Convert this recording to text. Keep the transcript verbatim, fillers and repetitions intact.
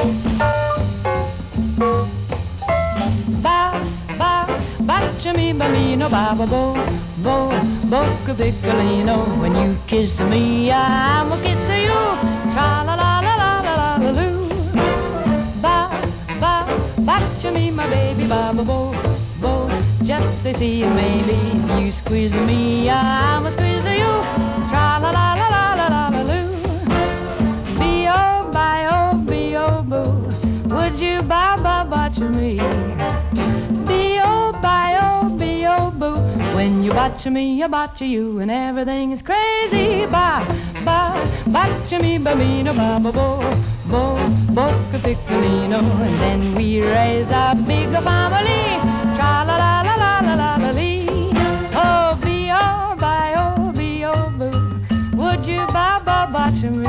Ba, ba, bacia mi bambino, ba, ba, bo, bo, bocca piccolino. When you kiss me, I'm a kiss you. Tra la la la la la la la loo. Ba, ba, bacia me, my baby, ba, ba, bo, bo. Just say see maybe if you squeeze me, I'm a squeeze you. Tra la la la la la la la loo. Be oh, bye oh, be oh, boo. Would you ba ba bacia me? Be oh, bye oh, be oh, boo. When you bacia me, I bacia you, and everything is crazy. Ba ba bacia me, bambino, ba ba bo bo bocca piccolino, and then we raise a big family. Tra la la la la la la la lee. Oh, be oh, bye oh, be oh, boo. Would you ba ba bacia me?